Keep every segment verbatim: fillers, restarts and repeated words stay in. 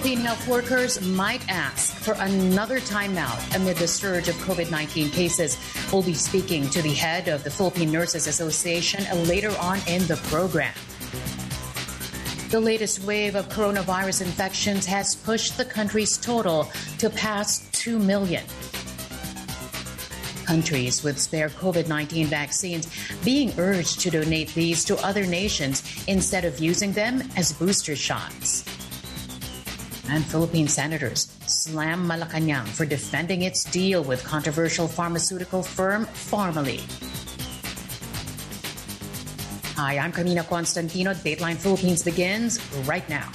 Philippine health workers might ask for another timeout amid the surge of COVID nineteen cases. We'll be speaking to the head of the Philippine Nurses Association later on in the program. The latest wave of coronavirus infections has pushed the country's total to pass two million. Countries with spare COVID nineteen vaccines being urged to donate these to other nations instead of using them as booster shots. And Philippine senators slam Malacanang for defending its deal with controversial pharmaceutical firm Pharmally. Hi, I'm Carmina Constantino. Dateline Philippines begins right now.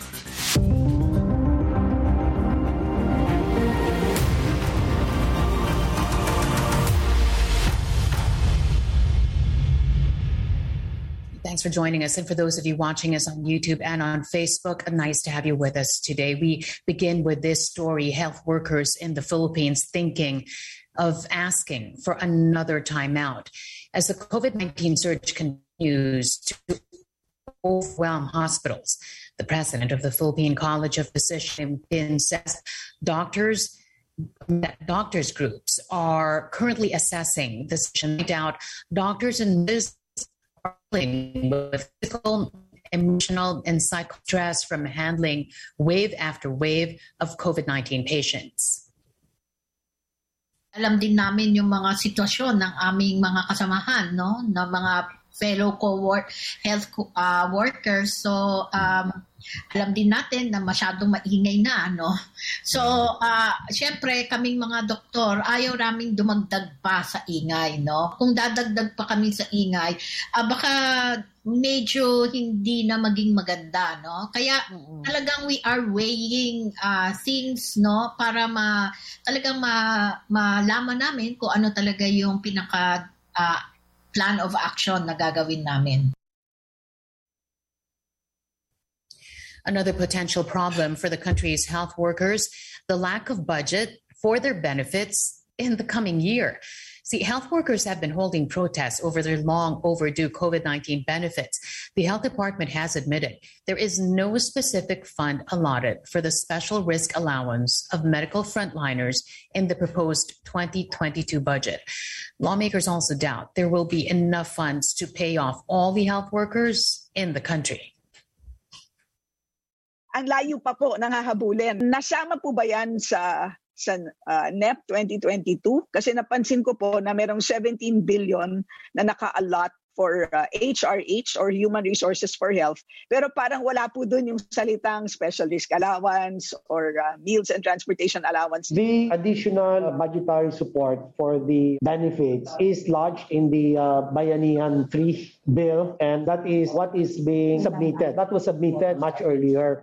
Thanks for joining us. And for those of you watching us on YouTube and on Facebook, nice to have you with us today. We begin with this story: health workers in the Philippines thinking of asking for another timeout as the COVID nineteen surge continues to overwhelm hospitals. The president of the Philippine College of Physicians says doctors doctors groups are currently assessing the situation. No doubt doctors in this with physical, emotional, and psycho stress from handling wave after wave of COVID nineteen patients. Alam din namin yung mga sitwasyon ng aming mga kasamahan, no, na mga fellow co-work health uh, workers. So um, alam din natin na masyadong maingay na, no. So uh, syempre kaming mga doktor ayaw naming dumagdag pa sa ingay, no. Kung dadagdag pa kami sa ingay, uh, baka medyo hindi na maging maganda, no. Kaya talagang we are weighing uh, things, no, para ma talagang ma malaman namin kung ano talaga yung pinaka uh, plan of action na gagawin namin. Another potential problem for the country's health workers, the lack of budget for their benefits in the coming year. See, health workers have been holding protests over their long overdue COVID nineteen benefits. The health department has admitted there is no specific fund allotted for the special risk allowance of medical frontliners in the proposed twenty twenty-two budget. Lawmakers also doubt there will be enough funds to pay off all the health workers in the country. Ang layo pa po ng hahabulin. Nasama po ba yan sa, sa uh, N E P twenty twenty-two? Kasi napansin ko po na merong seventeen billion na naka-allot for uh, H R H or Human Resources for Health. Pero parang wala po dun yung salitang special risk allowance or uh, meals and transportation allowance. The additional budgetary support for the benefits is lodged in the uh, Bayanihan three bill, and that is what is being submitted. That was submitted much earlier.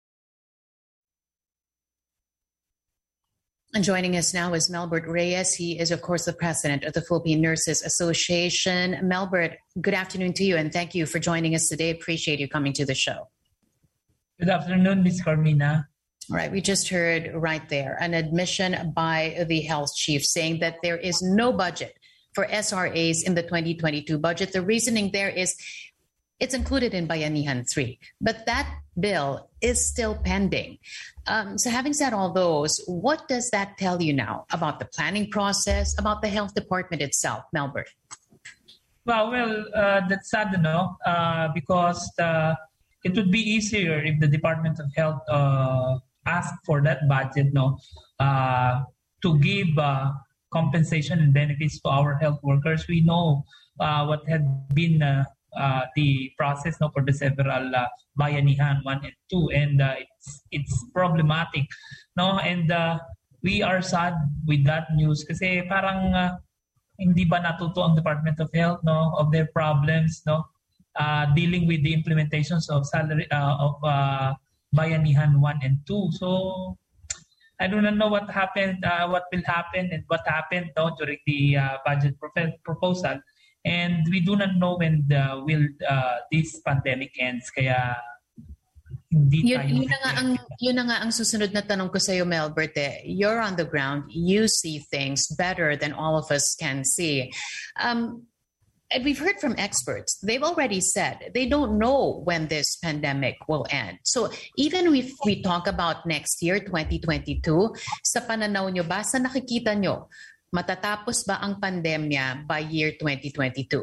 And joining us now is Melbert Reyes. He is, of course, the president of the Philippine Nurses Association. Melbert, good afternoon to you, and thank you for joining us today. Appreciate you coming to the show. Good afternoon, Miz Carmina. All right, we just heard right there an admission by the health chief saying that there is no budget for S R As in the twenty twenty-two budget. The reasoning there is it's included in Bayanihan three, but that bill is still pending. Um, so having said all those, what does that tell you now about the planning process, about the health department itself, Melbert? Well, well, uh, that's sad, no? Uh, because uh, it would be easier if the Department of Health uh, asked for that budget, no, uh, to give uh, compensation and benefits to our health workers. We know uh, what had been uh, uh, the process, no, for the several uh, Bayanihan one and two, and uh, it's it's problematic, no, and uh, we are sad with that news kasi parang uh, hindi ba natuto ang Department of Health, no, of their problems, no, uh, dealing with the implementations of salary uh, of uh, Bayanihan one and two. So I do not know what happened, uh, what will happen, and what happened, no, during the uh, budget pro- proposal. And we do not know when the, will uh, this pandemic ends. Kaya hindi yun, tayo... Yun na, nga ang, yun na nga ang susunod na tanong ko sa iyo, Melbert. Eh. You're on the ground. You see things better than all of us can see. Um, and we've heard from experts, they've already said they don't know when this pandemic will end. So even if we talk about next year, twenty twenty-two, sa pananaw nyo ba, sa nakikita nyo, matatapos ba ang pandemya by year twenty twenty-two?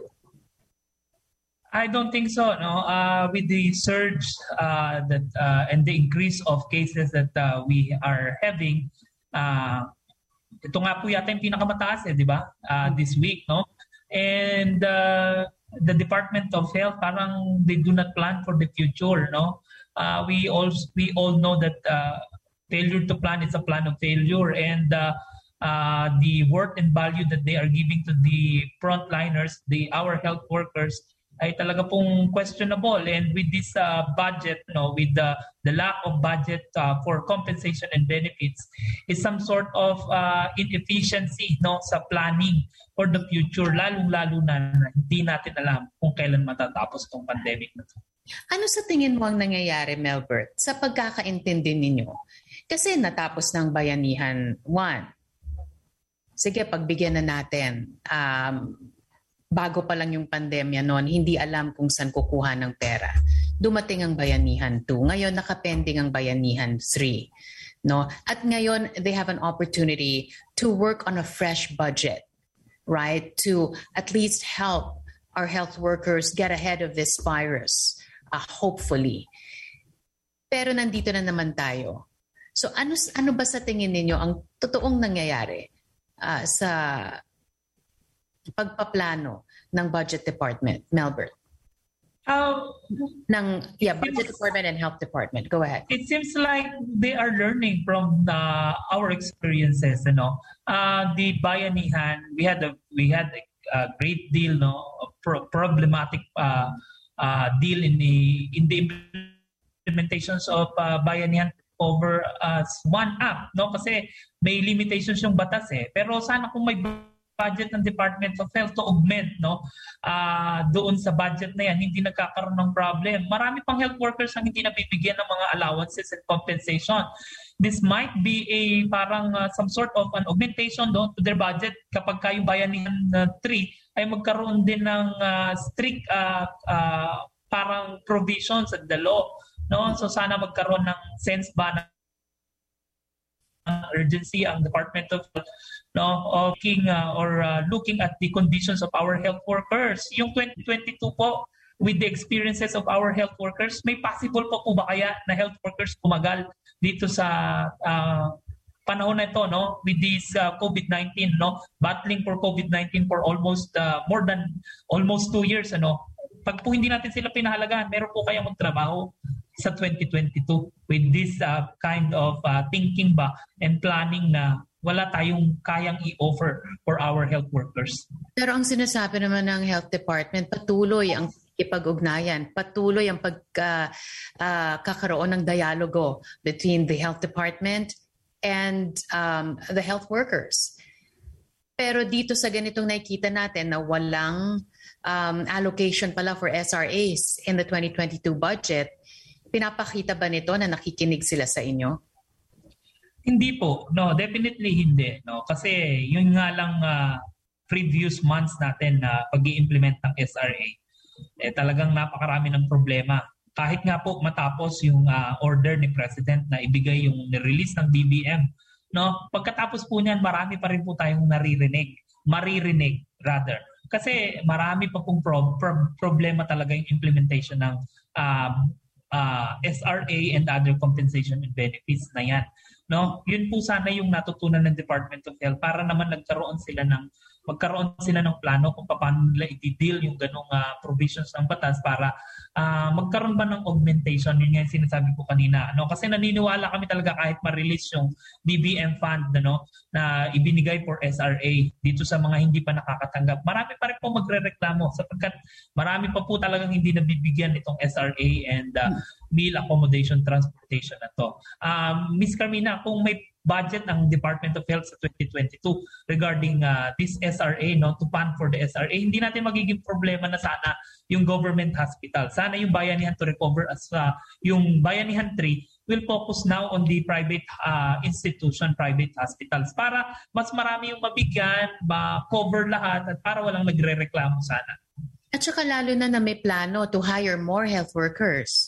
I don't think so. No, uh, with the surge uh, that uh, and the increase of cases that uh, we are having, uh, ito nga po yata yung pinakamataas, eh, di ba? Uh, this week, no? And uh, the Department of Health, parang they do not plan for the future, no? Uh, we all we all know that uh, failure to plan is a plan of failure, and uh, uh, the worth and value that they are giving to the frontliners, the our health workers, ay talaga pong questionable. And with this uh, budget, no, with the the lack of budget uh, for compensation and benefits, is some sort of uh, inefficiency, no, sa planning for the future, lalong-lalo na hindi natin alam kung kailan matatapos itong pandemic na ito. Ano sa tingin mo ang nangyayari, Melbert, sa pagkakaintindi ninyo? Kasi natapos ng Bayanihan one. Sige, pagbigyan na natin. Um, bago pa lang yung pandemya noon, hindi alam kung saan kukuha ng pera. Dumating ang Bayanihan two. Ngayon, nakapending ang Bayanihan three. No? At ngayon, they have an opportunity to work on a fresh budget, right? To at least help our health workers get ahead of this virus, uh, hopefully. Pero nandito na naman tayo. So ano, ano ba sa tingin ninyo ang totoong nangyayari uh, sa pagpaplano ng Budget Department, Melbert? Um, ng, yeah, Budget Department and Health Department. Go ahead. It seems like they are learning from uh, our experiences. You know, uh, the Bayanihan, we had a we had a, a great deal, no, a pro- problematic uh, uh, deal in the in the implementations of uh, Bayanihan over as uh, one app, no, kasi may limitations yung batas eh. Pero sana kung may budget ng Department of Health to augment, no, uh, doon sa budget na yan, hindi nagkakaroon ng problem. Marami pang health workers ang hindi nabibigyan ng mga allowances and compensation. This might be a parang uh, some sort of an augmentation, no, to their budget kapag kayo Bayanihan uh, three ay magkaroon din ng uh, strict uh, uh, parang provisions at the law, no. So sana magkaroon ng sense ba na urgency ang Department of Health, no, of looking uh, or uh, looking at the conditions of our health workers. Yung twenty twenty-two po, with the experiences of our health workers, may possible pa po ba kaya na health workers tumagal dito sa uh, panahon na ito, no, with this uh, COVID nineteen, no, battling for COVID nineteen for almost uh, more than almost two years, ano. Pag po hindi natin sila pinahalagaan, meron po kayang magtrabaho sa twenty twenty-two with this uh, kind of uh, thinking ba and planning na wala tayong kayang i-offer for our health workers. Pero ang sinasabi naman ng Health Department, patuloy ang ipag-ugnayan, patuloy ang pagkakaroon uh, uh, ng dialogo between the Health Department and um, the health workers. Pero dito sa ganitong nakikita natin na walang um, allocation pala for S R As in the twenty twenty-two budget, pinapakita ba nito na nakikinig sila sa inyo? Hindi po. No, definitely hindi. No, kasi yun nga lang uh, previous months natin na uh, pag-i-implement ng S R A, eh, talagang napakarami ng problema. Kahit nga po matapos yung uh, order ni President na ibigay yung release ng D B M, no, pagkatapos po niyan, marami pa rin po tayong naririnig, maririnig rather. Kasi marami pa pong pro- pro- problema talaga yung implementation ng uh, Uh, S R A and other compensation and benefits na yan. No? Yun po sana yung natutunan ng Department of Health para naman nagkaroon sila ng magkaroon sila ng plano kung paano nila i-deal yung ganong uh, provisions ng batas para uh, magkaroon ba ng augmentation. Yun nga yung sinasabi ko kanina. No? Kasi naniniwala kami talaga kahit ma-release yung D B M fund, no, na ibinigay for S R A dito sa mga hindi pa nakakatanggap. Marami pa rin po magre-reklamo sapagkat marami pa po talagang hindi nabibigyan itong S R A and uh, meal accommodation transportation na to. Um, Miz Carmina, kung may budget ng Department of Health sa twenty twenty-two regarding uh, this S R A, no, to fund for the S R A, hindi natin magiging problema na sana yung government hospital. Sana yung Bayanihan to recover as uh, yung Bayanihan three will focus now on the private uh, institution, private hospitals para mas marami yung mabigyan, ma-cover lahat at para walang nagre-reklamo sana. At saka lalo na na may plano to hire more health workers.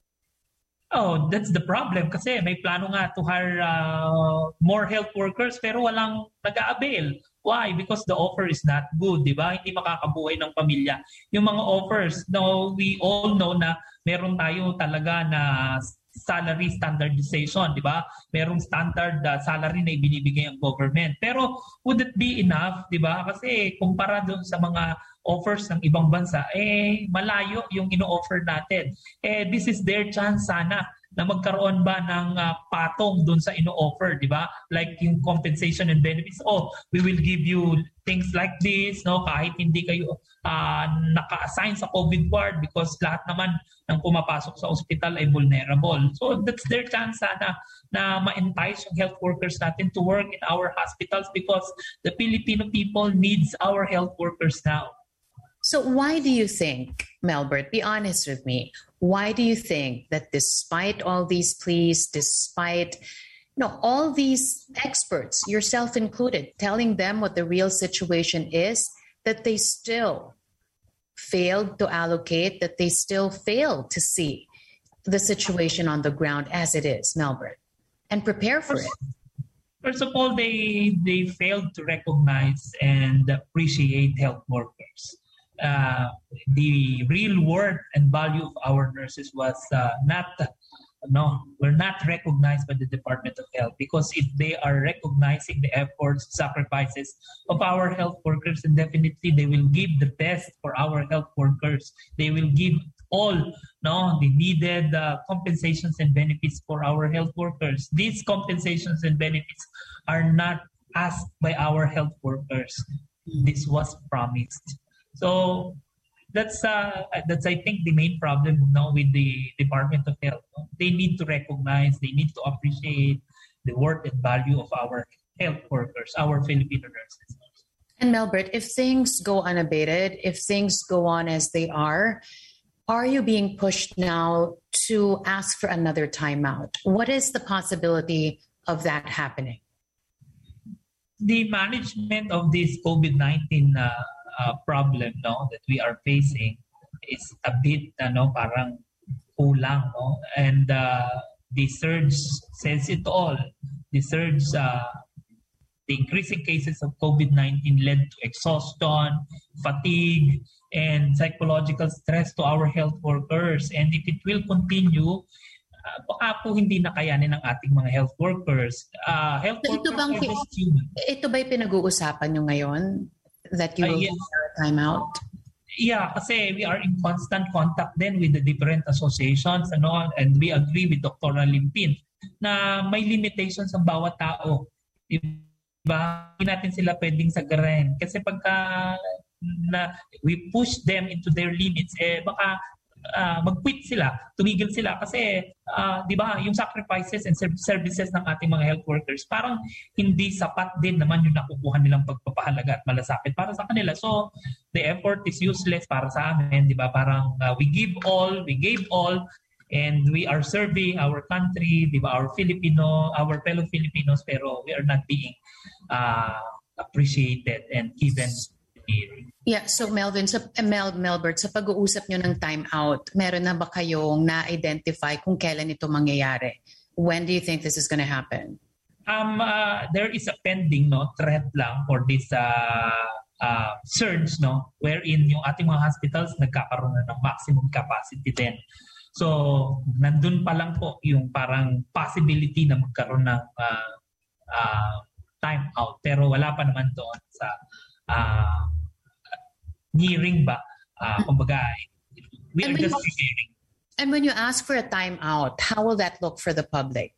Oh, that's the problem kasi may plano nga to hire uh, more health workers pero walang nag-a-avail. Why? Because the offer is not good, di ba? Hindi makakabuhay ng pamilya. Yung mga offers, no, we all know na meron tayo talaga na salary standardization, di ba? Merong standard uh, salary na ibinibigay ang government. Pero would it be enough, di ba? Kasi kumpara doon sa mga offers ng ibang bansa, eh malayo yung ino-offer natin. Eh this is their chance sana na magkaroon ba ng uh, patong doon sa ino-offer, di ba? Like yung compensation and benefits. Oh, we will give you things like this, no? Kahit hindi kayo uh, naka-assign sa COVID ward because lahat naman ng pumapasok sa ospital ay vulnerable. So that's their chance sana na ma-entice yung health workers natin to work in our hospitals because the Filipino people needs our health workers now. So why do you think, Melbert, be honest with me, why do you think that despite all these pleas, despite you know, all these experts, yourself included, telling them what the real situation is, that they still failed to allocate, that they still failed to see the situation on the ground as it is, Melbert, and prepare for it? First of all, they, they failed to recognize and appreciate health workers. Uh, the real worth and value of our nurses was uh, not, no, were not recognized by the Department of Health because if they are recognizing the efforts, sacrifices of our health workers, then definitely they will give the best for our health workers. They will give all no, the needed uh, compensations and benefits for our health workers. These compensations and benefits are not asked by our health workers. This was promised. So that's uh, that's I think the main problem now with the Department of Health. They need to recognize, they need to appreciate the worth and value of our health workers, our Filipino nurses. And Melbert, if things go unabated, if things go on as they are, are you being pushed now to ask for another timeout? What is the possibility of that happening? The management of this COVID nineteen uh, Uh, problem no that we are facing is a bit ano parang kulang no and uh, the surge says it all. The surge uh, the increasing cases of COVID nineteen led to exhaustion, fatigue, and psychological stress to our health workers, and if it will continue uh, baka po hindi na kayanin ng ating mga health workers. Uh, health so workers ito bang, are just human. Ito ba'y pinag-uusapan nyo ngayon? That you will uh, yes. a timeout? Yeah, kasi we are in constant contact then with the different associations ano, and we agree with Doctor Limpin na may limitations ang bawat tao. Diba? Hindi natin sila pwedeng sagarin. Kasi pagka na, we push them into their limits, eh baka uh, mag-quit sila, tumigil sila kasi uh, di ba yung sacrifices and services ng ating mga health workers parang hindi sapat din naman yung nakukuha nilang pagpapahalaga at malasakit para sa kanila. So the effort is useless para sa amin, di ba? Parang uh, we give all, we gave all, and we are serving our country, di ba? Our Filipino, our fellow Filipinos, pero we are not being uh, appreciated and given. Yeah, so Melvin, sa Mel, Melbert, sa pag-uusap nyo ng time out, meron na ba kayong na-identify kung kailan ito mangyayari? When do you think this is going to happen? Um, uh, there is a pending no threat lang for this uh, uh, surge, no, wherein yung ating mga hospitals nagkakaroon na ng maximum capacity din. So, nandun pa lang po yung parang possibility na magkaroon ng uh, uh, time out. Pero wala pa naman doon sa uh, nearing ba? Uh, kumbaga, we are just preparing. And when you ask for a timeout, how will that look for the public?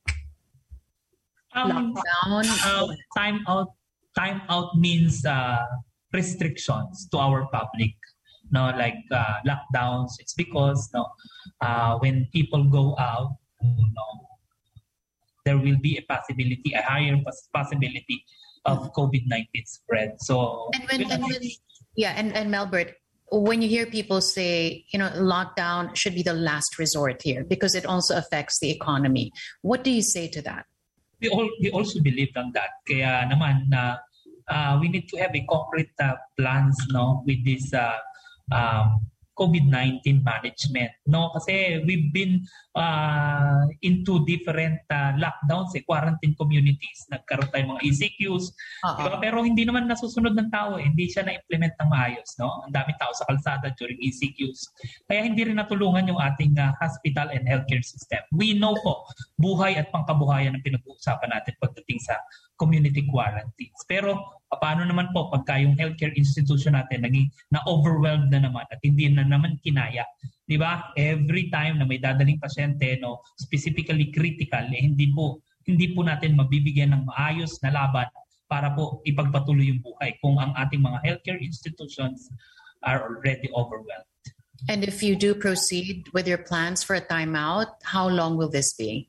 Um, Lockdown? Uh, time out. Time out means uh, restrictions to our public. No, like uh, lockdowns. It's because no, uh, when people go out, you know, there will be a possibility, a higher possibility of COVID nineteen spread. So, and when, and when yeah, and, and Melbert, when you hear people say, you know, lockdown should be the last resort here because it also affects the economy, what do you say to that? We all we also believe on that. Kaya naman na uh, uh, we need to have a concrete uh, plans, no, with this uh, um, COVID nineteen management, no, kasi we've been uh, into different uh, lockdowns, eh, quarantine communities, nagkaroon tayo mga E C Qs, uh-huh. diba? Pero hindi naman nasusunod ng tao, eh. Hindi siya na-implement ng maayos, no? Ang daming tao sa kalsada during E C Qs. Kaya hindi rin natulungan yung ating uh, hospital and healthcare system. We know po, buhay at pangkabuhayan ang pinag-uusapan natin pagdating sa community quarantines. Pero paano naman po pagka yung healthcare institution natin naging na-overwhelmed na naman at hindi na naman kinaya. Di ba? Every time na may dadaling pasyente, no, specifically critical, eh, hindi po hindi po natin mabibigyan ng maayos na laban para po ipagpatuloy yung buhay kung ang ating mga healthcare institutions are already overwhelmed. And if you do proceed with your plans for a timeout, how long will this be?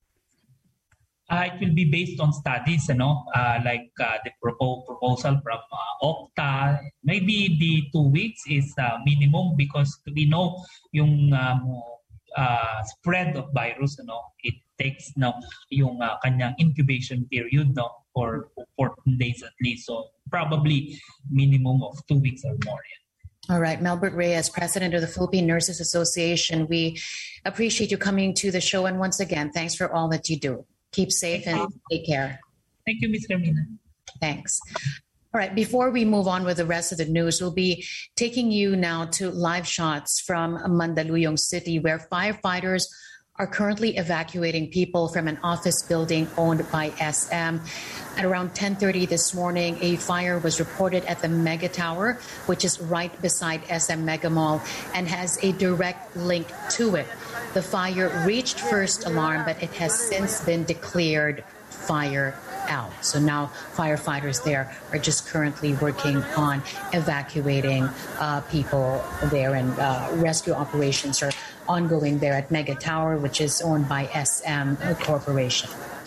Uh, it will be based on studies, ano, uh, like uh, the propo- proposal from uh, Okta. Maybe the two weeks is uh, minimum because we know yung um, uh, spread of virus, ano, it takes no yung uh, kanyang incubation period, no, for fourteen days at least. So probably minimum of two weeks or more. Yeah. All right, Melbert Reyes, President of the Philippine Nurses Association. We appreciate you coming to the show, and once again, thanks for all that you do. Keep safe and take care. Thank you, Miz Carmina. Thanks. All right, before we move on with the rest of the news, we'll be taking you now to live shots from Mandaluyong City, where firefighters are currently evacuating people from an office building owned by S M. At around ten thirty this morning, a fire was reported at the Mega Tower, which is right beside S M Mega Mall and has a direct link to it. The fire reached first alarm, but it has since been declared fire out. So now firefighters there are just currently working on evacuating uh, people there, and uh, rescue operations are ongoing there at Mega Tower, which is owned by S M Corporation.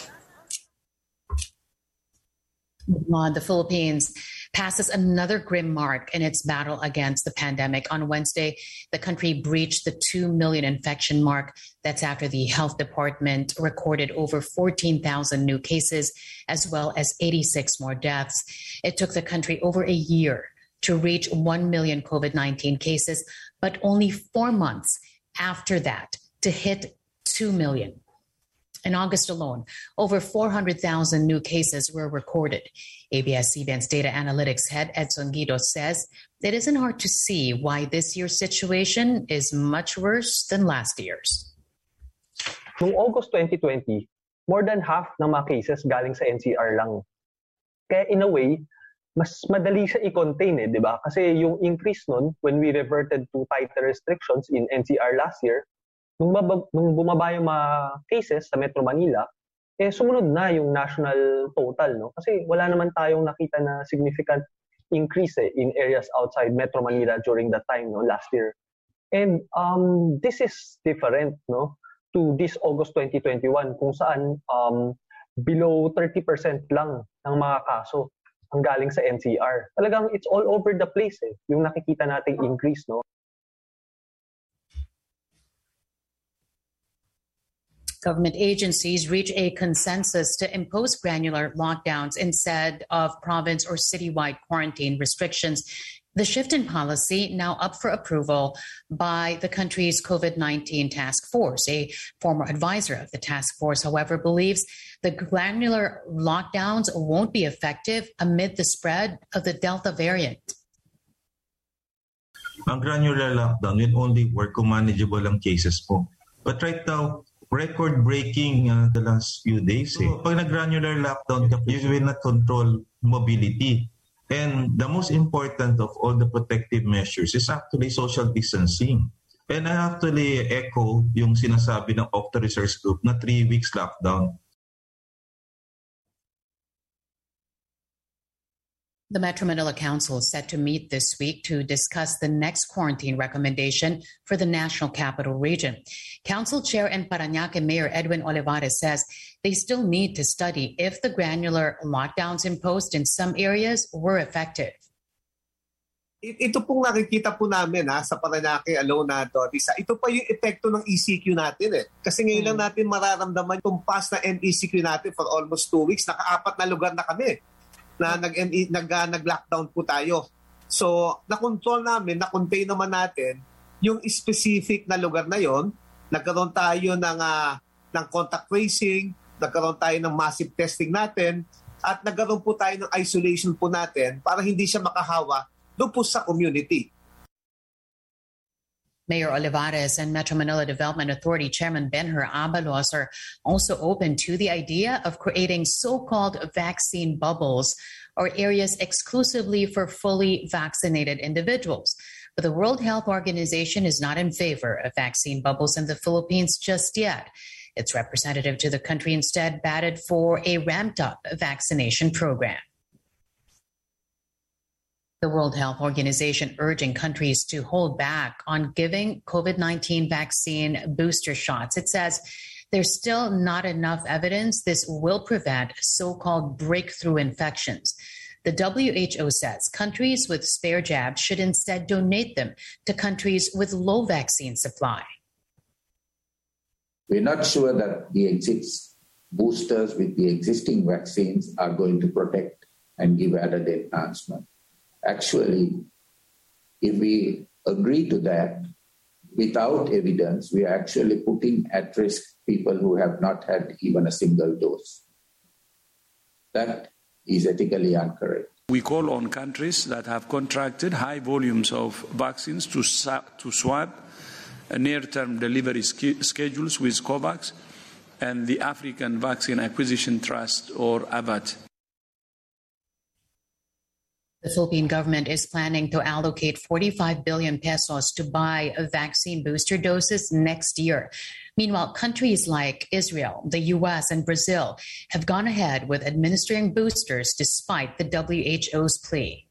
Uh, the Philippines passes another grim mark in its battle against the pandemic. On Wednesday, the country breached the two million infection mark. That's after the health department recorded over fourteen thousand new cases, as well as eighty-six more deaths. It took the country over a year to reach one million COVID nineteen cases, but only four months after that to hit two million. In August alone, over four hundred thousand new cases were recorded. A B S C B N's data analytics head Edson Guido says it isn't hard to see why this year's situation is much worse than last year's. Noong August twenty twenty, more than half ng mga cases galing sa N C R lang. Kaya in a way, mas madali siya i-contain, eh, di ba? Kasi yung increase nun, when we reverted to tighter restrictions in N C R last year, nung, babab, nung bumaba yung mga cases sa Metro Manila, eh sumunod na yung national total, no? Kasi wala naman tayong nakita na significant increase eh, in areas outside Metro Manila during that time, no, last year. And um, this is different, no, to this August twenty twenty-one, kung saan um, below thirty percent lang ng mga kaso ang galing sa N C R. Talagang it's all over the place eh, yung nakikita nating increase, no? Government agencies reach a consensus to impose granular lockdowns instead of province or citywide quarantine restrictions. The shift in policy now up for approval by the country's COVID nineteen task force. A former advisor of the task force, however, believes the granular lockdowns won't be effective amid the spread of the Delta variant. Ang granular lockdown will only work kung manageable ang cases po. But right now, record-breaking uh, the last few days. Eh. So, pag nag-granular lockdown, you will not control mobility. And the most important of all the protective measures is actually social distancing. And I actually echo yung sinasabi ng Okta Research Group na three weeks lockdown. The Metro Manila Council is set to meet this week to discuss the next quarantine recommendation for the National Capital Region. Council Chair and Parañaque Mayor Edwin Olivares says they still need to study if the granular lockdowns imposed in some areas were effective. Ito pong nakikita po namin ha, sa Parañaque alone na Doris. Ito pa yung epekto ng E C Q natin eh. Kasi ngayon lang natin mararamdaman yung pass na N E C Q natin for almost two weeks. Nakaapat na lugar na kami na nag, nag, uh, nag-lockdown po tayo. So, na-control namin, na-contain naman natin yung specific na lugar na yon. Nagkaroon tayo ng, uh, ng contact tracing, nagkaroon tayo ng massive testing natin, at nagkaroon po tayo ng isolation po natin para hindi siya makahawa doon po sa community. Mayor Olivares and Metro Manila Development Authority Chairman Benhur Abalos are also open to the idea of creating so-called vaccine bubbles or areas exclusively for fully vaccinated individuals. But the World Health Organization is not in favor of vaccine bubbles in the Philippines just yet. Its representative to the country instead batted for a ramped-up vaccination program. The World Health Organization urging countries to hold back on giving COVID nineteen vaccine booster shots. It says there's still not enough evidence this will prevent so-called breakthrough infections. The W H O says countries with spare jabs should instead donate them to countries with low vaccine supply. We're not sure that the exist boosters with the existing vaccines are going to protect and give added enhancement. Actually, if we agree to that without evidence, we are actually putting at risk people who have not had even a single dose. That is ethically incorrect. We call on countries that have contracted high volumes of vaccines to, to swap near-term delivery schedules with COVAX and the African Vaccine Acquisition Trust, or A V A T. The Philippine government is planning to allocate forty-five billion pesos to buy vaccine booster doses next year. Meanwhile, countries like Israel, the U S, and Brazil have gone ahead with administering boosters despite the W H O's plea.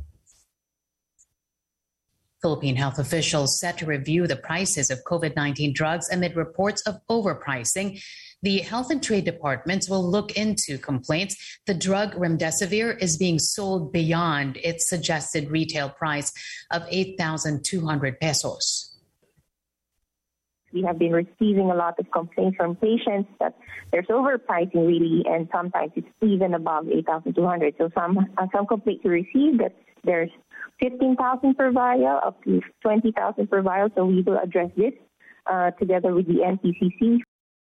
Philippine health officials set to review the prices of COVID nineteen drugs amid reports of overpricing. The Health and Trade Departments will look into complaints the drug remdesivir is being sold beyond its suggested retail price of eight thousand two hundred pesos. We have been receiving a lot of complaints from patients that there's overpricing really, and sometimes it's even above eight thousand two hundred. So some uh, some complaints we received that there's fifteen thousand per vial, up to twenty thousand per vial. So we will address this uh, together with the N P C C.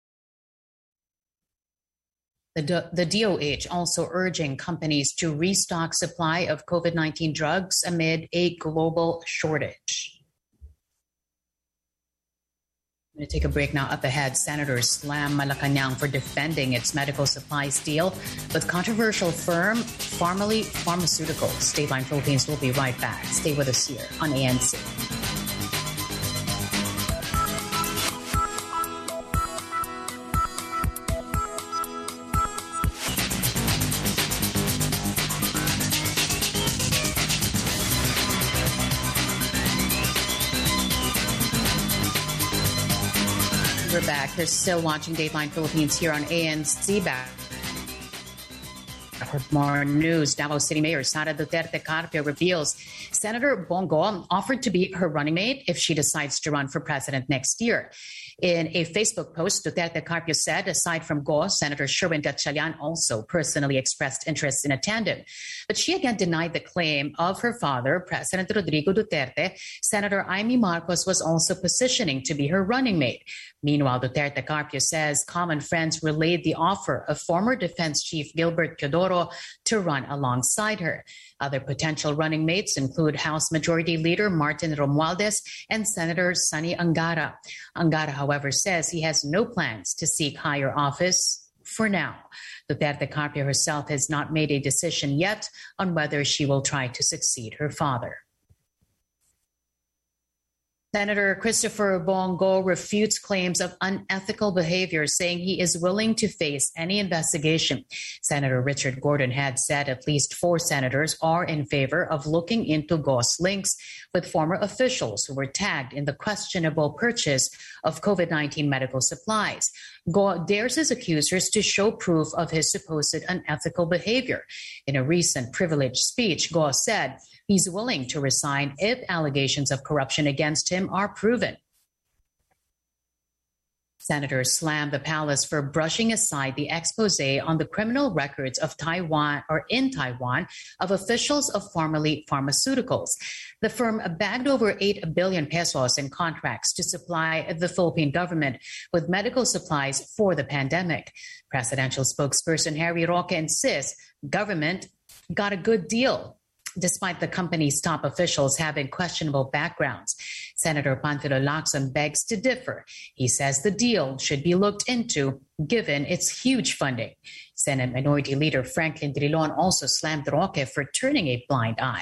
The, the D O H also urging companies to restock supply of COVID nineteen drugs amid a global shortage. I'm going to take a break now. Up ahead, senators slam Malacanang for defending its medical supplies deal with controversial firm Pharmaly Pharmaceuticals. Dateline Philippines will be right back. Stay with us here on A N C. We're back. They're still watching Dateline Philippines here on A N C. Back for more news. Davao City Mayor Sara Duterte Carpio reveals Senator Bongo offered to be her running mate if she decides to run for president next year. In a Facebook post, Duterte Carpio said, aside from Go, Senator Sherwin Gatchalian also personally expressed interest in a tandem. But she again denied the claim of her father, President Rodrigo Duterte. Senator Amy Marcos was also positioning to be her running mate. Meanwhile, Duterte Carpio says common friends relayed the offer of former Defense Chief Gilbert Teodoro to run alongside her. Other potential running mates include House Majority Leader Martin Romualdez and Senator Sonny Angara. Angara, however, says he has no plans to seek higher office for now. Duterte Carpio herself has not made a decision yet on whether she will try to succeed her father. Senator Christopher Bongo refutes claims of unethical behavior, saying he is willing to face any investigation. Senator Richard Gordon had said at least four senators are in favor of looking into Go's links with former officials who were tagged in the questionable purchase of COVID nineteen medical supplies. Go dares his accusers to show proof of his supposed unethical behavior. In a recent privileged speech, Go said, He's willing to resign if allegations of corruption against him are proven. Senators slammed the palace for brushing aside the expose on the criminal records of Taiwan or in Taiwan of officials of formerly pharmaceuticals. The firm bagged over eight billion pesos in contracts to supply the Philippine government with medical supplies for the pandemic. Presidential spokesperson Harry Roque insists government got a good deal, despite the company's top officials having questionable backgrounds. Senator Panfilo Lacson begs to differ. He says the deal should be looked into given its huge funding. Senate Minority Leader Franklin Drilon also slammed Roque for turning a blind eye.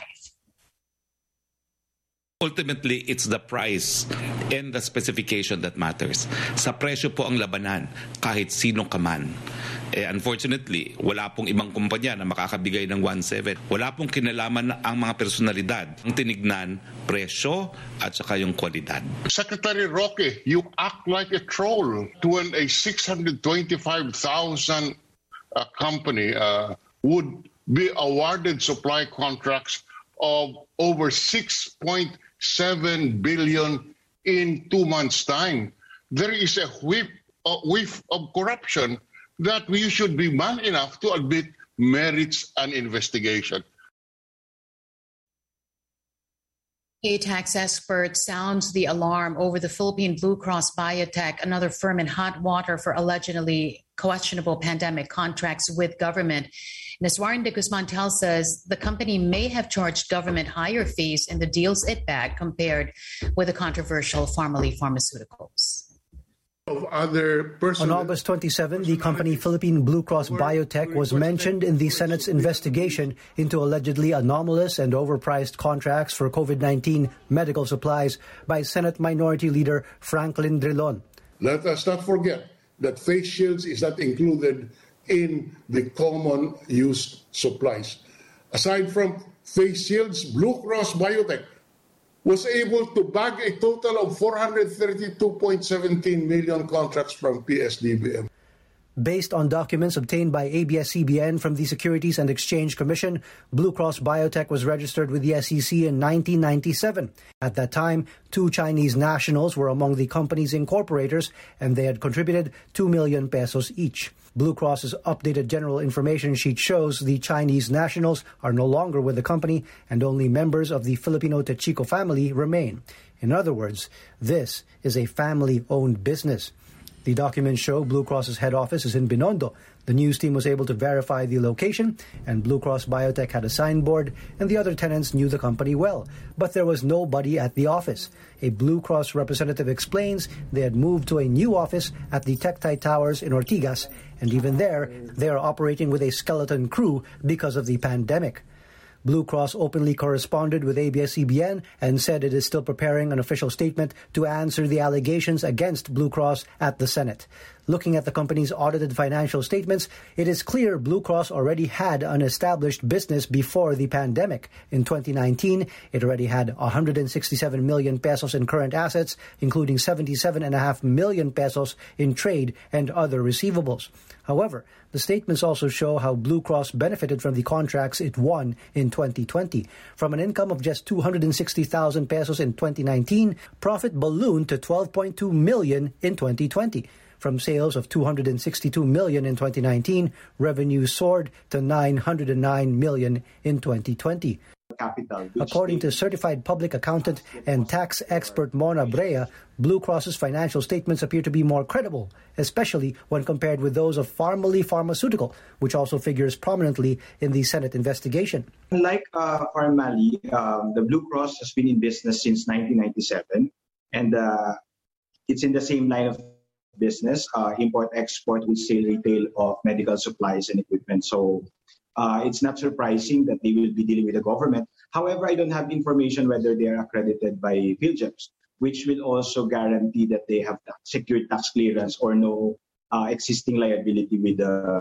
Ultimately, it's the price and the specification that matters. Sa presyo po ang labanan, kahit sino ka man. Eh, unfortunately, wala pong ibang kumpanya na makakabigay ng one point seven. Wala pong kinalaman ang mga personalidad. Ang tinignan, presyo at saka yung kwalidad. Secretary Roque, you act like a troll when a six hundred twenty-five thousand uh, company uh, would be awarded supply contracts of over six point seven billion in two months' time. There is a whiff, a whiff of corruption that we should be man enough to admit merits an investigation. A tax expert sounds the alarm over the Philippine Blue Cross Biotech, another firm in hot water for allegedly questionable pandemic contracts with government. Neswarin de Guzman tells us the company may have charged government higher fees in the deals it bagged compared with the controversial formerly pharmaceuticals. Of other On August twenty-seventh, the company Philippine Blue Cross Biotech was mentioned in the Senate's investigation into allegedly anomalous and overpriced contracts for COVID nineteen medical supplies by Senate Minority Leader Franklin Drilon. Let us not forget that face shields is not included in the common use supplies. Aside from face shields, Blue Cross Biotech was able to bag a total of four hundred thirty-two point one seven million contracts from P S D B M. Based on documents obtained by A B S C B N from the Securities and Exchange Commission, Blue Cross Biotech was registered with the S E C in nineteen ninety-seven. At that time, two Chinese nationals were among the company's incorporators, and they had contributed two million pesos each. Blue Cross's updated general information sheet shows the Chinese nationals are no longer with the company, and only members of the Filipino Techico family remain. In other words, this is a family-owned business. The documents show Blue Cross's head office is in Binondo. The news team was able to verify the location, and Blue Cross Biotech had a signboard, and the other tenants knew the company well. But there was nobody at the office. A Blue Cross representative explains they had moved to a new office at the Tectay Towers in Ortigas, and even there, they are operating with a skeleton crew because of the pandemic. Blue Cross openly corresponded with A B S C B N and said it is still preparing an official statement to answer the allegations against Blue Cross at the Senate. Looking at the company's audited financial statements, it is clear Blue Cross already had an established business before the pandemic. In twenty nineteen, it already had one hundred sixty-seven million pesos in current assets, including seventy-seven point five million pesos in trade and other receivables. However, the statements also show how Blue Cross benefited from the contracts it won in twenty twenty. From an income of just two hundred sixty thousand pesos in twenty nineteen, profit ballooned to twelve point two million in twenty twenty. From sales of two hundred sixty-two million in twenty nineteen, revenue soared to nine hundred nine million in twenty twenty. Capital, According to certified public accountant and tax expert Mona Brea, Blue Cross's financial statements appear to be more credible, especially when compared with those of Pharmally Pharmaceutical, which also figures prominently in the Senate investigation. Like uh, Pharmally, um, the Blue Cross has been in business since nineteen ninety-seven, and uh, it's in the same line of business, uh, import-export, wholesale retail of medical supplies and equipment. So uh, it's not surprising that they will be dealing with the government. However, I don't have information whether they are accredited by PhilGems, which will also guarantee that they have secured tax clearance or no uh, existing liability with the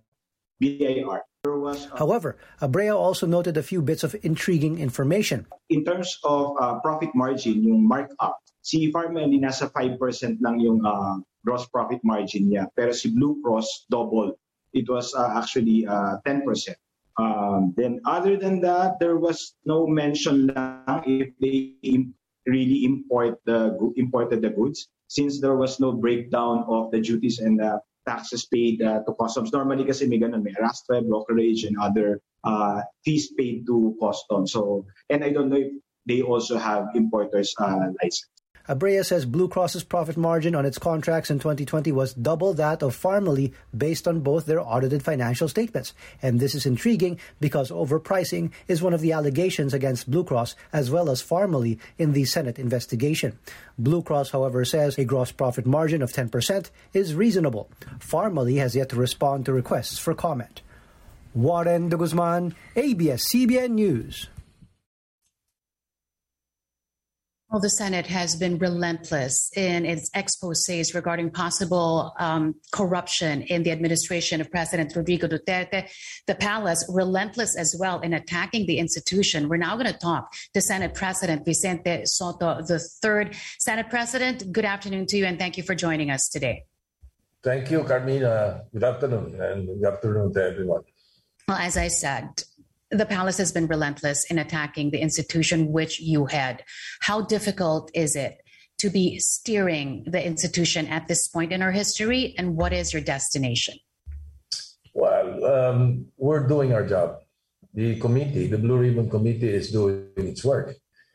B I R. Was, uh, However, Abreu also noted a few bits of intriguing information. In terms of uh, profit margin, yung markup, si Pharmally nasa five percent lang yung uh, gross profit margin niya. Pero si Blue Cross, double. It was uh, actually uh, ten percent. Um, then other than that, there was no mention lang if they im- really import the imported the goods, since there was no breakdown of the duties and the taxes paid uh, to customs. Normally kasi may ganun, may arrastre, brokerage, and other uh, fees paid to customs. So, and I don't know if they also have importers uh, license. Abrea says Blue Cross's profit margin on its contracts in twenty twenty was double that of Pharmaly based on both their audited financial statements. And this is intriguing because overpricing is one of the allegations against Blue Cross as well as Pharmaly in the Senate investigation. Blue Cross, however, says a gross profit margin of ten percent is reasonable. Pharmaly has yet to respond to requests for comment. Warren de Guzman, A B S C B N News. Well, the Senate has been relentless in its exposés regarding possible um, corruption in the administration of President Rodrigo Duterte. The palace, relentless as well in attacking the institution. We're now going to talk to Senate President Vicente Soto the third. Senate President, good afternoon to you, and thank you for joining us today. Thank you, Carmina. Good afternoon, and good afternoon to everyone. Well, as I said, the palace has been relentless in attacking the institution which you head. How difficult is it to be steering the institution at this point in our history, and what is your destination? Well, um, we're doing our job. The committee, the Blue Ribbon Committee, is doing its work,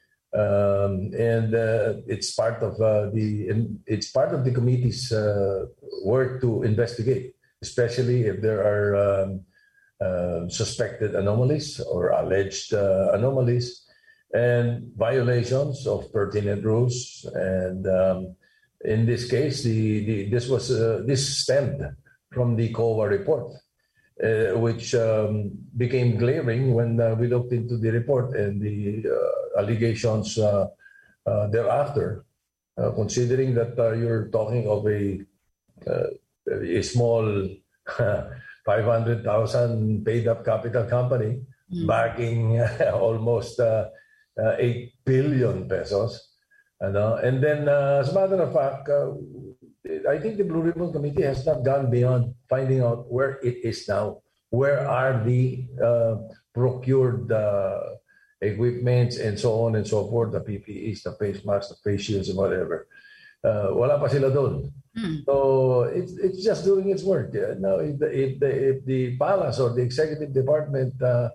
um, and uh, it's part of uh, the it's part of the committee's uh, work to investigate, especially if there are Um, Uh, suspected anomalies or alleged uh, anomalies and violations of pertinent rules. And um, in this case, the, the this was uh, this stemmed from the C O A report, uh, which um, became glaring when uh, we looked into the report and the uh, allegations uh, uh, thereafter. Uh, considering that uh, you're talking of a uh, a small five hundred thousand paid-up capital company mm. backing uh, almost uh, uh, eight billion pesos. Uh, and then, uh, as a matter of fact, uh, I think the Blue Ribbon Committee has not gone beyond finding out where it is now. Where are the uh, procured uh, equipments and so on and so forth, the P P Es, the face masks, the face shields, and whatever. Uh, wala pa sila doon. Mm. So it's it's just doing its work. Yeah. Now, if the, if the if the palace or the executive department uh,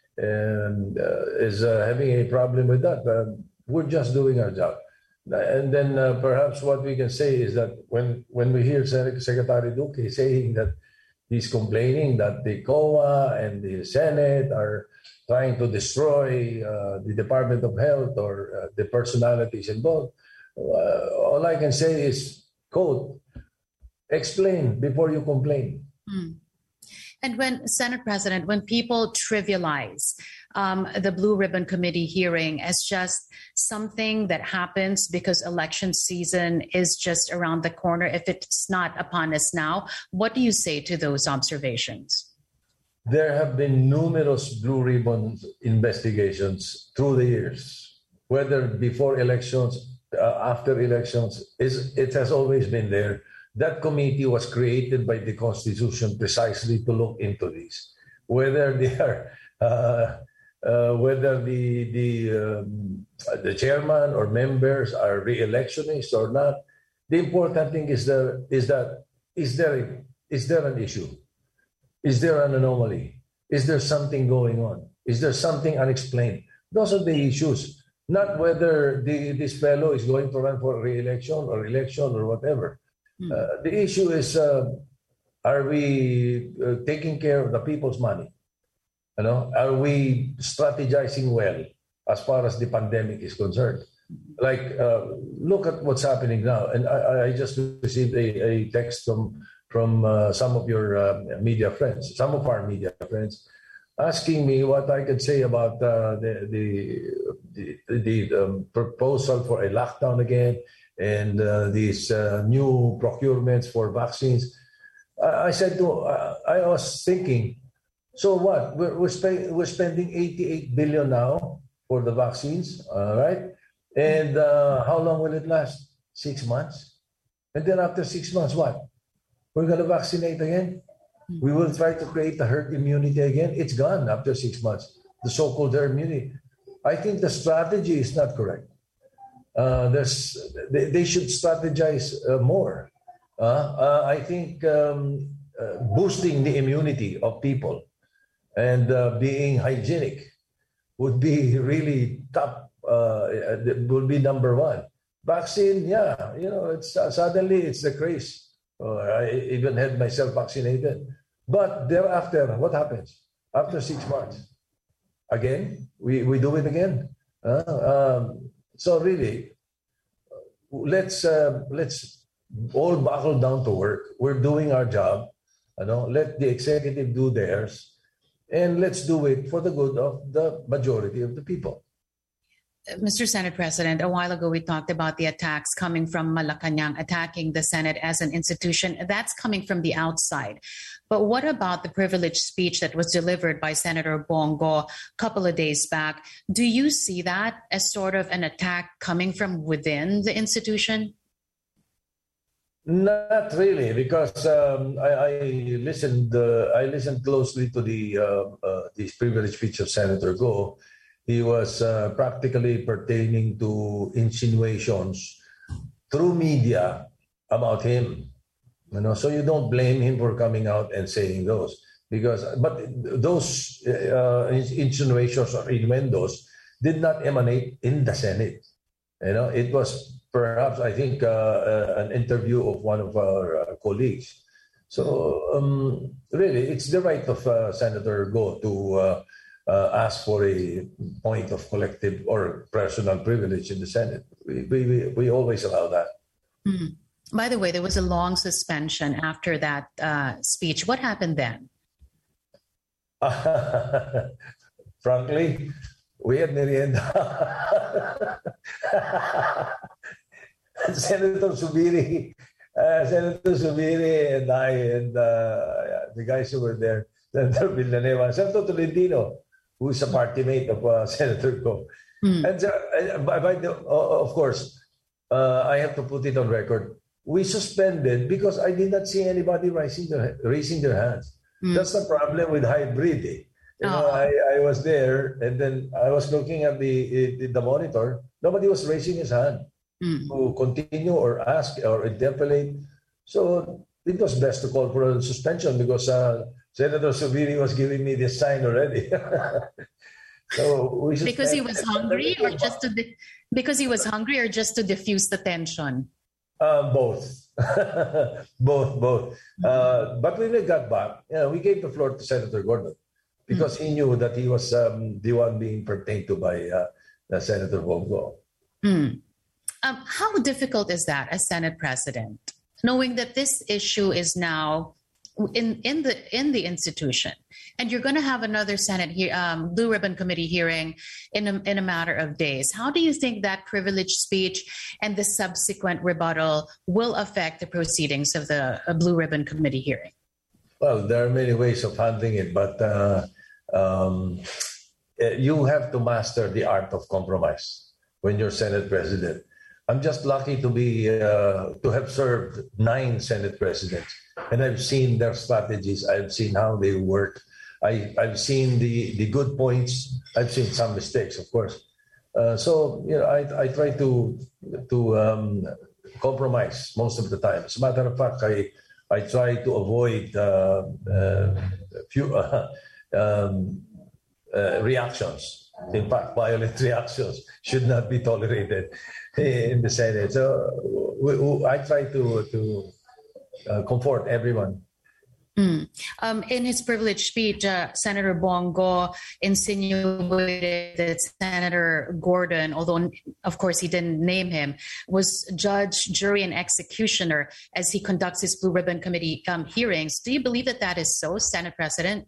and, uh, is uh, having a problem with that, uh, we're just doing our job. And then uh, perhaps what we can say is that when when we hear Secretary Duque saying that he's complaining that the C O A and the Senate are trying to destroy uh, the Department of Health or uh, the personalities involved, uh, all I can say is, quote, explain before you complain. Mm. And when, Senate President, when people trivialize um, the Blue Ribbon Committee hearing as just something that happens because election season is just around the corner, if it's not upon us now, what do you say to those observations? There have been numerous Blue Ribbon investigations through the years, whether before elections, Uh, after elections, is it has always been there. That committee was created by the Constitution precisely to look into this, whether they are, uh, uh, whether the the um, the chairman or members are re-electionists or not. The important thing is the is that is there is there an issue? Is there an anomaly? Is there something going on? Is there something unexplained? Those are the issues. Not whether the, this fellow is going to run for re-election or election or whatever. Mm. Uh, the issue is, uh, are we uh, taking care of the people's money? You know, are we strategizing well as far as the pandemic is concerned? Like, uh, look at what's happening now. And I, I just received a, a text from from uh, some of your uh, media friends, some of our media friends, asking me what I could say about uh, the the the, the um, proposal for a lockdown again and uh, these uh, new procurements for vaccines. I, I said to uh, I was thinking, so what? We're we're, spe- we're spending eighty-eight billion now for the vaccines, all right? And uh, how long will it last? Six months, and then after six months, what? We're going to vaccinate again. We will try to create a herd immunity again. It's gone after six months, the so-called herd immunity. I think the strategy is not correct. Uh, there's, they, they should strategize uh, more. Uh, uh, I think um, uh, boosting the immunity of people and uh, being hygienic would be really top, uh, would be number one. Vaccine, yeah, you know, it's uh, suddenly it's the craze. Uh, I even had myself vaccinated. But thereafter, what happens? After six months, again, we, we do it again. Uh, um, so really, let's uh, let's all buckle down to work. We're doing our job. You know, let the executive do theirs, and let's do it for the good of the majority of the people. Mister Senate President, a while ago we talked about the attacks coming from Malacanang, attacking the Senate as an institution. That's coming from the outside. But what about the privileged speech that was delivered by Senator Bongo a couple of days back? Do you see that as sort of an attack coming from within the institution? Not really, because um, I, I listened. Uh, I listened closely to the uh, uh, this privileged speech of Senator Go. He was uh, practically pertaining to insinuations through media about him. You know, so you don't blame him for coming out and saying those, because but those uh, insinuations or innuendos did not emanate in the Senate. You know, it was perhaps I think uh, uh, an interview of one of our uh, colleagues. So um, really, it's the right of uh, Senator Go to. Uh, Uh, ask for a point of collective or personal privilege in the Senate. We we, we always allow that. Mm-hmm. By the way, there was a long suspension after that uh, speech. What happened then? Frankly, we had merienda. Senator Subiri, uh, Senator Subiri and I and uh, the guys who were there, Senator Villanueva, Senator Tolentino, who is a party mate of uh, Senator Go. Mm. And uh, by, by the, uh, of course, uh, I have to put it on record. We suspended because I did not see anybody raising their, raising their hands. Mm. That's the problem with hybrid. Eh? You know, oh. I, I was there and then I was looking at the, the monitor. Nobody was raising his hand mm. to continue or ask or interpolate. So it was best to call for a suspension because uh, Senator Subiri was giving me this sign already. So we because he was hungry, or just to di- because he was hungry, or just to diffuse the tension. Uh, both, both, both. Mm-hmm. Uh, but when we got back, you know, we gave the floor to Senator Gordon because mm-hmm. he knew that he was um, the one being pertained to by uh, Senator Bongo. Mm. Um, how difficult is that as Senate President, knowing that this issue is now in in the in the institution, and you're going to have another Senate he- um, Blue Ribbon Committee hearing in a, in a matter of days? How do you think that privileged speech and the subsequent rebuttal will affect the proceedings of the uh, Blue Ribbon Committee hearing? Well, there are many ways of handling it, but uh, um, you have to master the art of compromise when you're Senate President. I'm just lucky to be uh, to have served nine Senate presidents, and I've seen their strategies. I've seen how they work. I, I've seen the, the good points. I've seen some mistakes, of course. Uh, so you know, I I try to to um, compromise most of the time. As a matter of fact, I I try to avoid uh, uh, few uh, um, uh, reactions. In fact, violent reactions should not be tolerated in the Senate. So we, we, I try to to uh, comfort everyone. Mm. Um, in his privileged speech, uh, Senator Bongo insinuated that Senator Gordon, although of course he didn't name him, was judge, jury, and executioner as he conducts his Blue Ribbon Committee um, hearings. Do you believe that that is so, Senate President?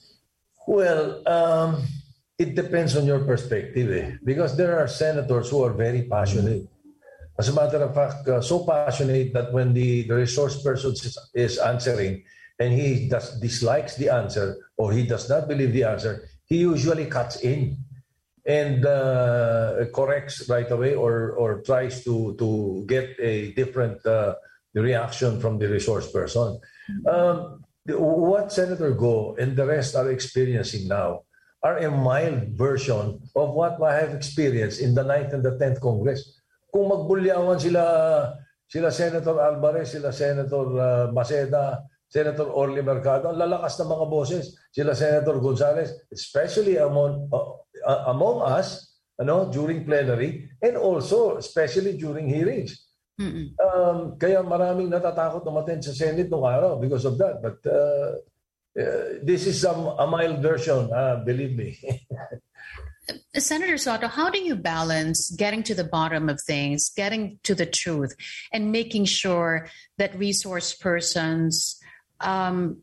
Well, um, it depends on your perspective, eh? Because there are senators who are very passionate. As a matter of fact, uh, so passionate that when the, the resource person is, is answering and he does, dislikes the answer or he does not believe the answer, he usually cuts in and uh, corrects right away or, or tries to, to get a different uh, reaction from the resource person. Um, what Senator Go and the rest are experiencing now are a mild version of what I have experienced in the ninth and the tenth Congress. Kung magbulyawan sila, sila Senator Alvarez, sila Senator uh, Maceda, Senator Orly Mercado, ang lalakas ng mga boses, sila Senator Gonzales, especially among, uh, uh, among us, ano, during plenary, and also especially during hearings. Mm-mm. Um, kaya maraming natatakot umattend sa Senate nung araw because of that. But uh, uh, this is um, a mild version, uh, believe me. Senator Soto, how do you balance getting to the bottom of things, getting to the truth, and making sure that resource persons um,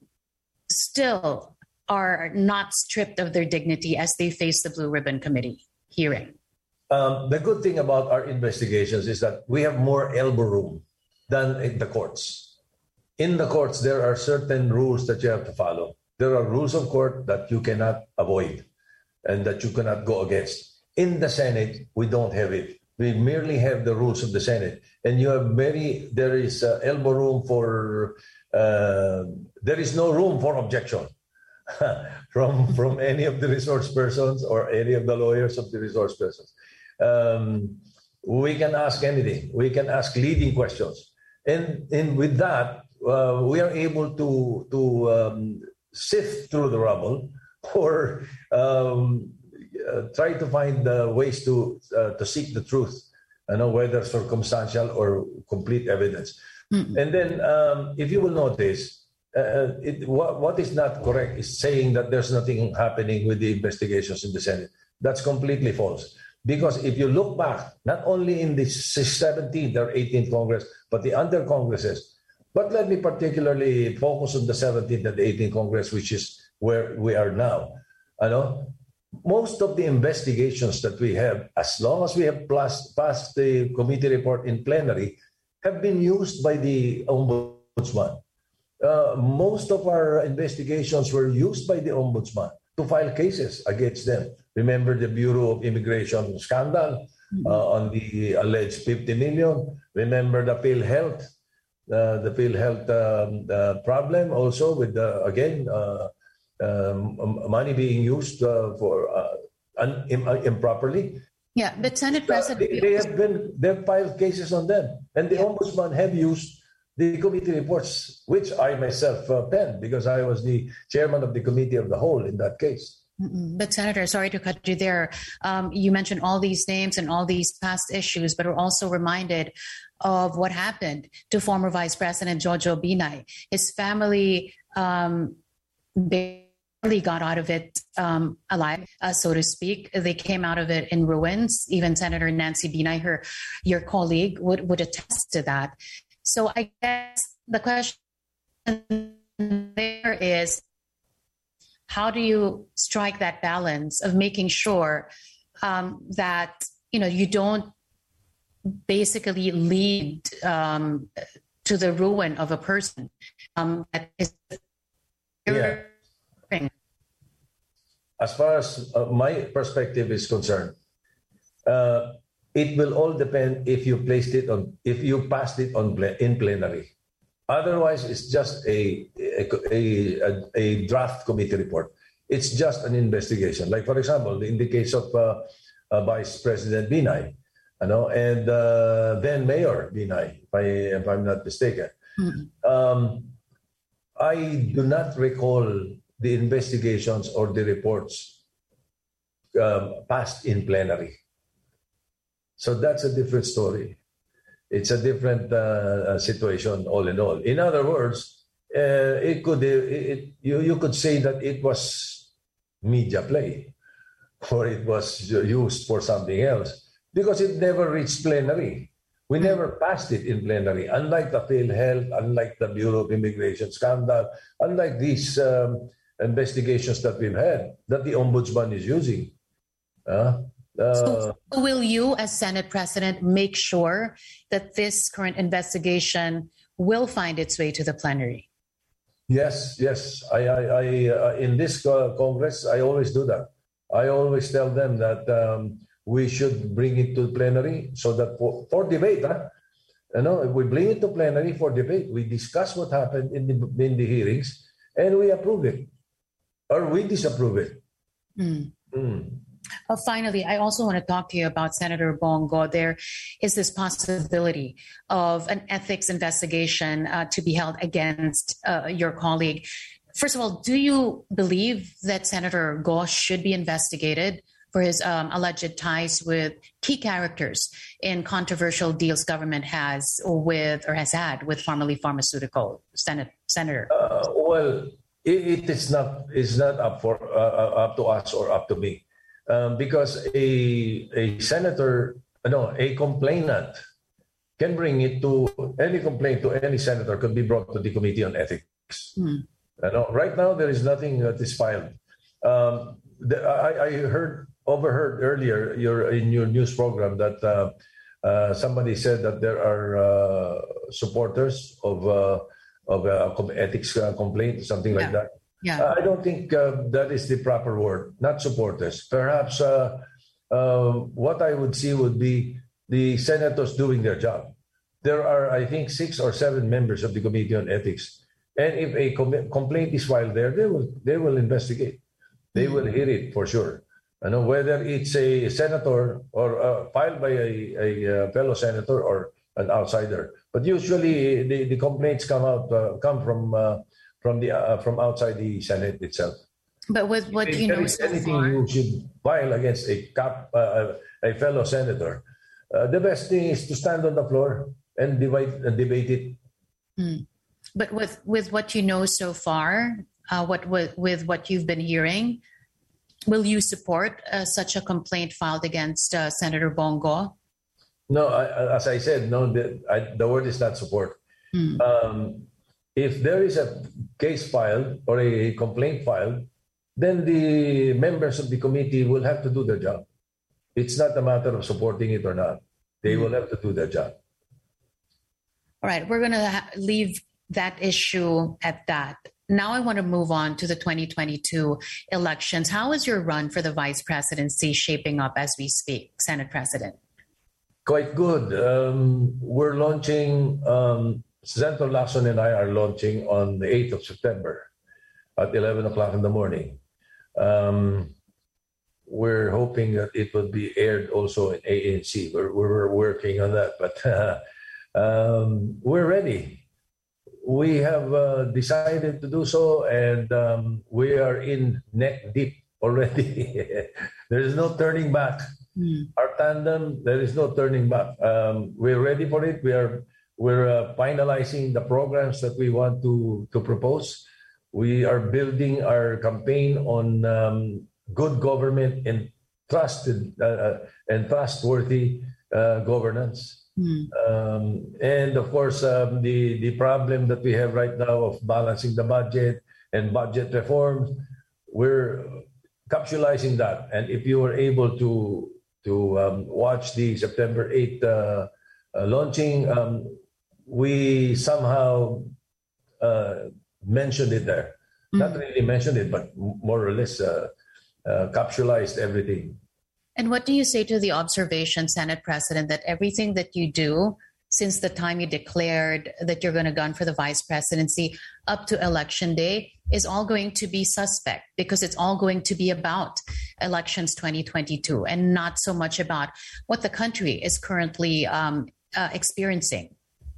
still are not stripped of their dignity as they face the Blue Ribbon Committee hearing? Um, the good thing about our investigations is that we have more elbow room than in the courts. In the courts, there are certain rules that you have to follow. There are rules of court that you cannot avoid and that you cannot go against. In the Senate, we don't have it. We merely have the rules of the Senate. And you have very, there is uh, elbow room for, uh, there is no room for objection from, from any of the resource persons or any of the lawyers of the resource persons. Um, we can ask anything. We can ask leading questions. And, and with that, uh, we are able to, to um, sift through the rubble or um, uh, try to find uh, ways to, uh, to seek the truth, you know, whether circumstantial or complete evidence. Mm-hmm. And then um, if you will notice, uh, it, what, what is not correct is saying that there's nothing happening with the investigations in the Senate. That's completely false. Because if you look back, not only in the seventeenth or eighteenth Congress, but the other Congresses, but let me particularly focus on the seventeenth and the eighteenth Congress, which is where we are now. You know, most of the investigations that we have, as long as we have plus, passed the committee report in plenary, have been used by the Ombudsman. Uh, most of our investigations were used by the Ombudsman to file cases against them. Remember the Bureau of Immigration scandal uh, on the alleged fifty million. Remember the PhilHealth, uh, the PhilHealth um, uh, problem also with, the, again, uh, um, money being used uh, for uh, un- im- improperly. Yeah, but Senate President... Uh, they, they have been, they've filed cases on them. And the yeah. Ombudsman have used the committee reports, which I myself uh, penned because I was the chairman of the committee of the whole in that case. But Senator, sorry to cut you there. Um, you mentioned all these names and all these past issues, but we're also reminded of what happened to former Vice President Jojo Binay. His family um, barely got out of it um, alive, uh, so to speak. They came out of it in ruins. Even Senator Nancy Binay, her, your colleague, would, would attest to that. So I guess the question there is, how do you strike that balance of making sure um, that, you know, you don't basically lead um, to the ruin of a person? Um, that is yeah. As far as uh, my perspective is concerned, uh, it will all depend if you placed it on, if you passed it on in plenary. Otherwise, it's just a a, a a draft committee report. It's just an investigation. Like, for example, in the case of uh, uh, Vice President Binay, you know, and uh, then Mayor Binay, if, I, if I'm not mistaken. Mm-hmm. Um, I do not recall the investigations or the reports um, passed in plenary. So that's a different story. It's a different uh, situation, all in all. In other words, uh, it could it, it, you you could say that it was media play, or it was used for something else because it never reached plenary. We never passed it in plenary. Unlike the PhilHealth, unlike the Bureau of Immigration scandal, unlike these um, investigations that we've had that the Ombudsman is using. Uh, Uh, so will you, as Senate President, make sure that this current investigation will find its way to the plenary? Yes, yes. I, I, I uh, in this uh, Congress, I always do that. I always tell them that um, we should bring it to plenary so that for, for debate, huh? You know, if we bring it to plenary for debate, we discuss what happened in the in the hearings, and we approve it or we disapprove it. Mm. Mm. Uh, finally, I also want to talk to you about Senator Bongo. There is this possibility of an ethics investigation uh, to be held against uh, your colleague. First of all, do you believe that Senator Go should be investigated for his um, alleged ties with key characters in controversial deals government has with or has had with formerly pharmaceutical Senate, Senator? Uh, well, it, it is not it's not up for uh, up to us or up to me. Um, because a a senator, no, a complainant can bring it to any complaint to any senator can be brought to the Committee on Ethics. Mm. You know, right now there is nothing that is filed. Um, the, I, I heard overheard earlier your in your news program that uh, uh, somebody said that there are uh, supporters of uh, of a ethics uh, complaint, something like yeah. that. Yeah. Uh, I don't think uh, that is the proper word, not supporters. Perhaps uh, uh, what I would see would be the senators doing their job. There are, I think, six or seven members of the Committee on Ethics. And if a com- complaint is filed there, they will they will investigate. They mm-hmm. will hear it for sure. I know whether it's a senator or uh, filed by a, a, a fellow senator or an outsider. But usually the, the complaints come out uh, come from uh, from the uh, from outside the Senate itself. But with what if you there know is so anything far, you should file against a cap, uh, a fellow senator, uh, the best thing is to stand on the floor and debate, uh, debate it. Hmm. But with with what you know so far, uh, what with, with what you've been hearing, will you support uh, such a complaint filed against uh, Senator Bongo? No, I, as I said, no. The, I, the word is not support. Hmm. Um, if there is a case filed or a complaint filed, then the members of the committee will have to do their job. It's not a matter of supporting it or not. They will have to do their job. All right, we're going to ha- leave that issue at that. Now I want to move on to the twenty twenty-two elections. How is your run for the vice presidency shaping up as we speak, Senate President? Quite good. Um, we're launching, um, Senator Lacson and I are launching on the eighth of September at eleven o'clock in the morning. Um, we're hoping that it will be aired also in A N C. We're, we're working on that, but uh, um, we're ready. We have uh, decided to do so, and um, we are in neck deep already. There is no turning back. Mm. Our tandem, there is no turning back. Um, we're ready for it. We are we're uh, finalizing the programs that we want to to propose. We are building our campaign on um, good government and trusted uh, and trustworthy uh, governance. Mm. Um, and of course, um, the the problem that we have right now of balancing the budget and budget reforms, we're capsulizing that. And if you were able to to um, watch the September eighth uh, uh, launching, um, we somehow uh, mentioned it there. Mm-hmm. Not really mentioned it, but more or less uh, uh, capsulized everything. And what do you say to the observation, Senate President, that everything that you do since the time you declared that you're going to gun for the vice presidency up to election day is all going to be suspect because it's all going to be about elections twenty twenty-two and not so much about what the country is currently um, uh, experiencing?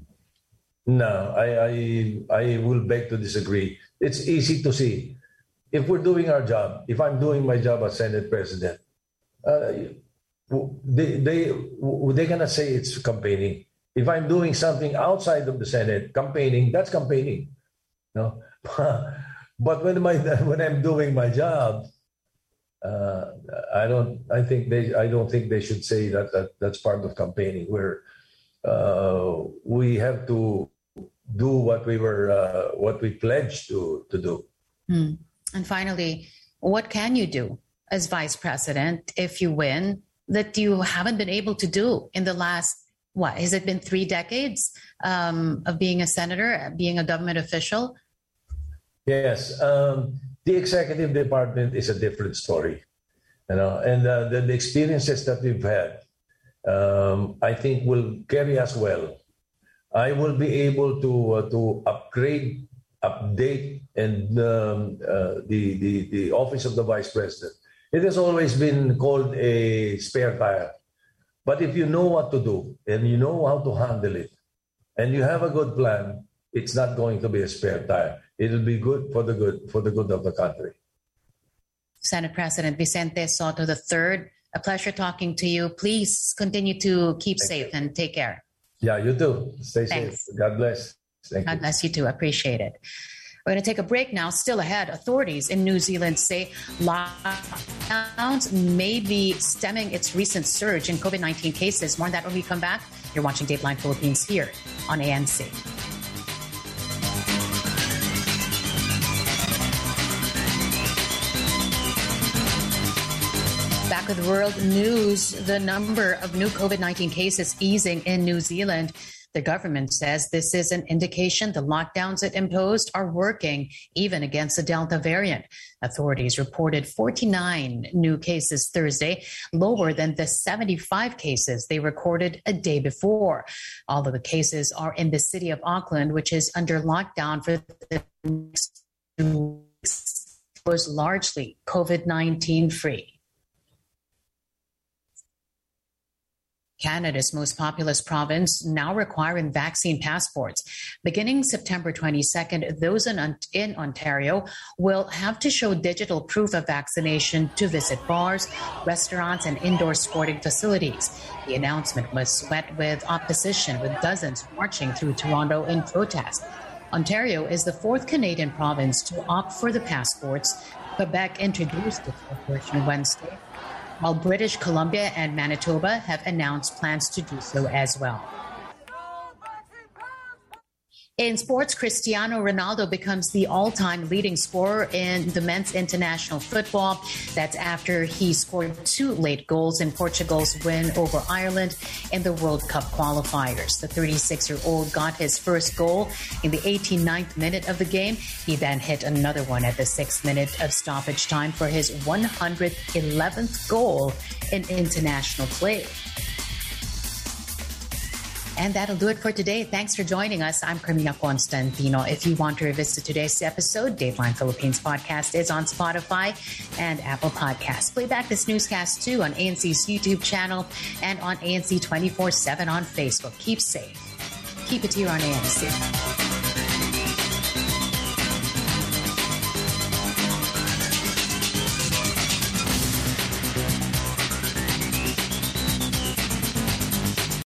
No, I, I I will beg to disagree. It's easy to see. If we're doing our job, if I'm doing my job as Senate President, uh, they, they, they're going to say it's campaigning. If I'm doing something outside of the Senate, campaigning, that's campaigning. No? But when, my, when I'm doing my job, uh, I don't. I think they. I don't think they should say that, that that's part of campaigning. Where uh, we have to do what we were, uh, what we pledged to to do. Mm. And finally, what can you do as vice president if you win that you haven't been able to do in the last, what, has it been three decades um, of being a senator, being a government official? Yes. Um, the executive department is a different story, you know, and uh, the, the experiences that we've had, um, I think will carry us well. I will be able to, uh, to upgrade update and um, uh, the, the, the office of the Vice President, it has always been called a spare tire. But if you know what to do and you know how to handle it and you have a good plan, it's not going to be a spare tire. It'll be good for the good for the good of the country. Senate President Vicente Soto the third, a pleasure talking to you. Please continue to keep Thank safe you. and take care. Yeah, you too. Stay Thanks. safe. God bless. Thank God you. bless you too. Appreciate it. We're going to take a break now. Still ahead, authorities in New Zealand say lockdowns may be stemming its recent surge in COVID nineteen cases. More on that when we come back. You're watching Dateline Philippines here on A N C. Back with world news, the number of new COVID nineteen cases easing in New Zealand. The government says this is an indication the lockdowns it imposed are working, even against the Delta variant. Authorities reported forty-nine new cases Thursday, lower than the seventy-five cases they recorded a day before. All of the cases are in the city of Auckland, which is under lockdown for the next two weeks. It was largely COVID nineteen free. Canada's most populous province now requiring vaccine passports. Beginning September twenty-second, those in, in Ontario will have to show digital proof of vaccination to visit bars, restaurants, and indoor sporting facilities. The announcement was met with opposition, with dozens marching through Toronto in protest. Ontario is the fourth Canadian province to opt for the passports. Quebec introduced its version Wednesday, while British Columbia and Manitoba have announced plans to do so as well. In sports, Cristiano Ronaldo becomes the all-time leading scorer in the men's international football. That's after he scored two late goals in Portugal's win over Ireland in the World Cup qualifiers. The thirty-six-year-old got his first goal in the eighty-ninth minute of the game. He then hit another one at the sixth minute of stoppage time for his one hundred eleventh goal in international play. And that'll do it for today. Thanks for joining us. I'm Carmina Constantino. If you want to revisit today's episode, Dateline Philippines podcast is on Spotify and Apple Podcasts. Play back this newscast too on A N C's YouTube channel and on A N C twenty-four seven on Facebook. Keep safe. Keep it here on A N C.